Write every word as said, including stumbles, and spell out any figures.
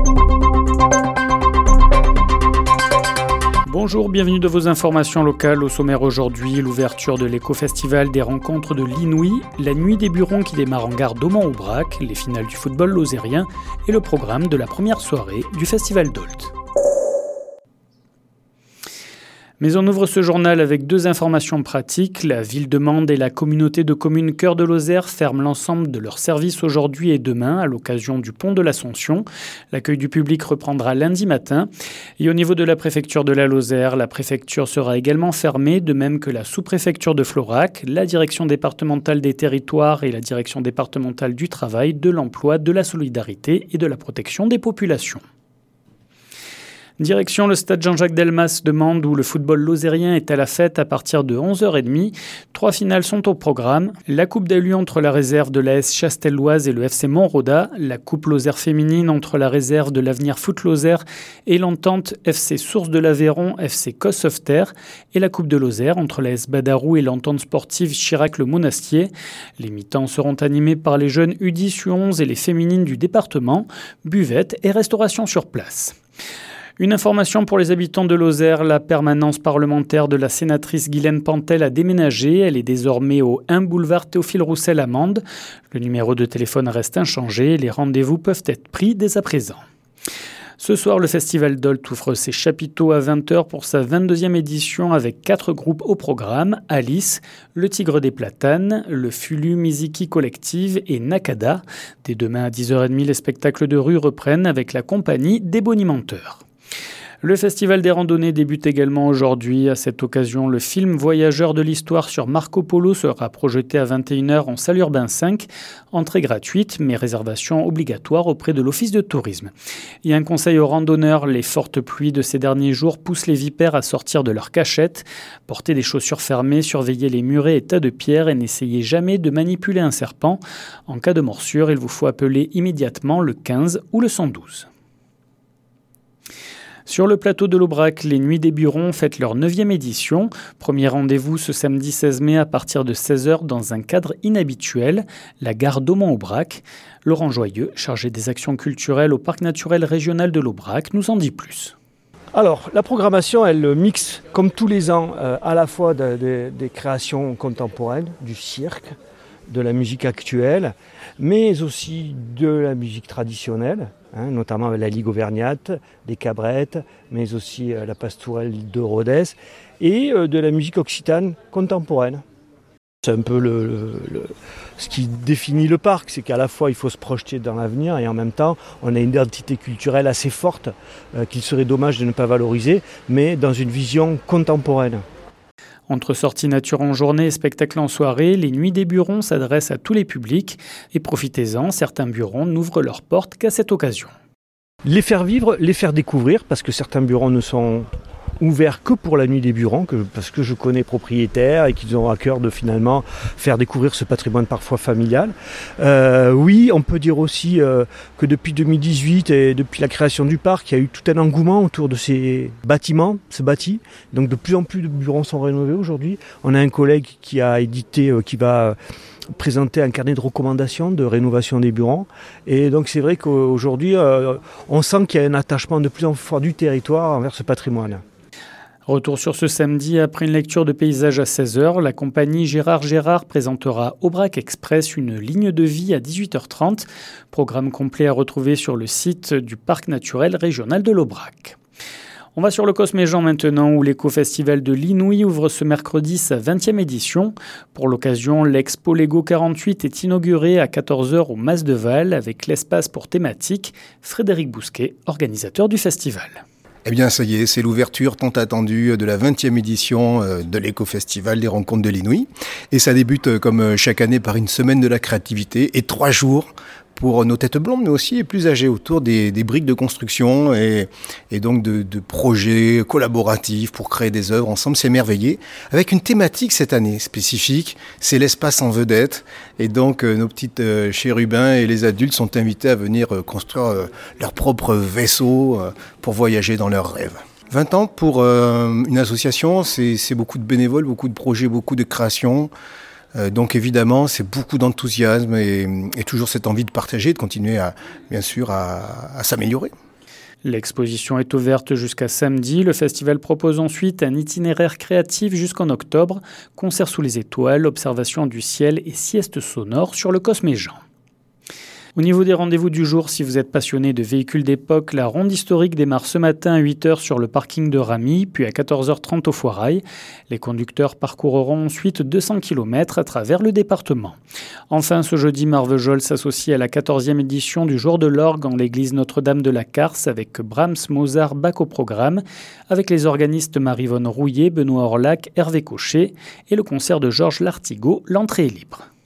Bonjour, bienvenue de vos informations locales. Au sommaire aujourd'hui, l'ouverture de l'éco-festival des rencontres de l'Inouï, la nuit des burons qui démarre en gare d'Aumont-Aubrac, les finales du football lozérien et le programme de la première soirée du festival d'Olt. Mais on ouvre ce journal avec deux informations pratiques. La ville de Mende et la communauté de communes Cœur de Lozère ferment l'ensemble de leurs services aujourd'hui et demain à l'occasion du pont de l'Ascension. L'accueil du public reprendra lundi matin. Et au niveau de la préfecture de la Lozère, la préfecture sera également fermée, de même que la sous-préfecture de Florac, la direction départementale des territoires et la direction départementale du travail, de l'emploi, de la solidarité et de la protection des populations. Direction le stade Jean-Jacques Delmas de Mende où le football lozérien est à la fête à partir de onze heures trente. Trois finales sont au programme. La Coupe d'Alu entre la réserve de l'A S Chastelloise et le F C Montroda. La Coupe Lozère féminine entre la réserve de l'Avenir Foot Lozère et l'entente F C Source de l'Aveyron, F C Cos-Sauveterre. Et la Coupe de Lozère entre l'A S Badarou et l'entente sportive Chirac-le-Monastier. Les mi-temps seront animés par les jeunes U dix, U onze et les féminines du département. Buvette et restauration sur place. Une information pour les habitants de Lozère, la permanence parlementaire de la sénatrice Guylaine Pantel a déménagé. Elle est désormais au un boulevard Théophile Roussel à Mende. Le numéro de téléphone reste inchangé. Les rendez-vous peuvent être pris dès à présent. Ce soir, le Festival d'Olt ouvre ses chapiteaux à vingt heures pour sa vingt-deuxième édition avec quatre groupes au programme. Alice, le Tigre des Platanes, le Fulu Miziki Collective et Nakada. Dès demain à dix heures trente, les spectacles de rue reprennent avec la compagnie des Bonimenteurs. Le Festival des randonnées débute également aujourd'hui. À cette occasion, le film Voyageurs de l'histoire sur Marco Polo sera projeté à vingt et une heures en salle urbain cinq. Entrée gratuite, mais réservation obligatoire auprès de l'Office de tourisme. Et un conseil aux randonneurs, les fortes pluies de ces derniers jours poussent les vipères à sortir de leur cachette. Portez des chaussures fermées, surveillez les murets et tas de pierres et n'essayez jamais de manipuler un serpent. En cas de morsure, il vous faut appeler immédiatement le quinze ou le cent douze. Sur le plateau de l'Aubrac, les Nuits des Burons fêtent leur neuvième édition. Premier rendez-vous ce samedi seize mai à partir de seize heures dans un cadre inhabituel, la gare d'Aumont-Aubrac. Laurent Joyeux, chargé des actions culturelles au Parc naturel régional de l'Aubrac, nous en dit plus. Alors, la programmation, elle mixe, comme tous les ans, euh, à la fois de, de, des créations contemporaines, du cirque, de la musique actuelle, mais aussi de la musique traditionnelle, hein, notamment avec la Ligue auvergnate, des cabrettes, mais aussi euh, la pastourelle de Rodez, et euh, de la musique occitane contemporaine. C'est un peu le, le, le, ce qui définit le parc, c'est qu'à la fois il faut se projeter dans l'avenir et en même temps on a une identité culturelle assez forte euh, qu'il serait dommage de ne pas valoriser, mais dans une vision contemporaine. Entre sorties nature en journée et spectacles en soirée, les Nuits des Burons s'adressent à tous les publics. Et profitez-en, certains burons n'ouvrent leurs portes qu'à cette occasion. Les faire vivre, les faire découvrir, parce que certains burons ne sont ouverts que pour la Nuit des Burons, que, parce que je connais propriétaires et qu'ils ont à cœur de finalement faire découvrir ce patrimoine parfois familial. Euh, oui, on peut dire aussi euh, que depuis deux mille dix-huit et depuis la création du parc, il y a eu tout un engouement autour de ces bâtiments, ce bâti. Donc de plus en plus de burons sont rénovés aujourd'hui. On a un collègue qui a édité, euh, qui va présenter un carnet de recommandations de rénovation des burons. Et donc c'est vrai qu'aujourd'hui, euh, on sent qu'il y a un attachement de plus en plus fort du territoire envers ce patrimoine. Retour sur ce samedi, après une lecture de paysages à seize heures, la compagnie Gérard Gérard présentera Aubrac Express, une ligne de vie à dix-huit heures trente. Programme complet à retrouver sur le site du Parc naturel régional de l'Aubrac. On va sur le Cosméjean maintenant, où l'éco-festival de l'Inouï ouvre ce mercredi sa vingtième édition. Pour l'occasion, l'expo Lego quarante-huit est inaugurée à quatorze heures au Mas de Val avec l'espace pour thématique. Frédéric Bousquet, organisateur du festival. Eh bien, ça y est, c'est l'ouverture tant attendue de la vingtième édition de l'éco-festival des rencontres de l'Inouï. Et ça débute comme chaque année par une semaine de la créativité et trois jours pour nos têtes blondes, mais aussi les plus âgés, autour des, des briques de construction et, et donc de, de projets collaboratifs pour créer des œuvres ensemble, s'émerveiller, avec une thématique cette année spécifique, c'est l'espace en vedette. Et donc euh, nos petites euh, chérubins et les adultes sont invités à venir euh, construire euh, leur propre vaisseau euh, pour voyager dans leurs rêves. vingt ans pour euh, une association, c'est, c'est beaucoup de bénévoles, beaucoup de projets, beaucoup de créations. Euh, donc évidemment, c'est beaucoup d'enthousiasme et, et toujours cette envie de partager, de continuer à, bien sûr, à, à s'améliorer. L'exposition est ouverte jusqu'à samedi. Le festival propose ensuite un itinéraire créatif jusqu'en octobre. Concerts sous les étoiles, observation du ciel et sieste sonore sur le Cosméjean. Au niveau des rendez-vous du jour, si vous êtes passionné de véhicules d'époque, la ronde historique démarre ce matin à huit heures sur le parking de Ramy, puis à quatorze heures trente au Foirail. Les conducteurs parcourront ensuite deux cents kilomètres à travers le département. Enfin, ce jeudi, Marvejols s'associe à la quatorzième édition du Jour de l'Orgue en l'église Notre-Dame de la Carse avec Brahms, Mozart, Bach au programme, avec les organistes Marie-Vonne Rouillet, Benoît Orlac, Hervé Cochet et le concert de Georges Lartigot. L'entrée est libre.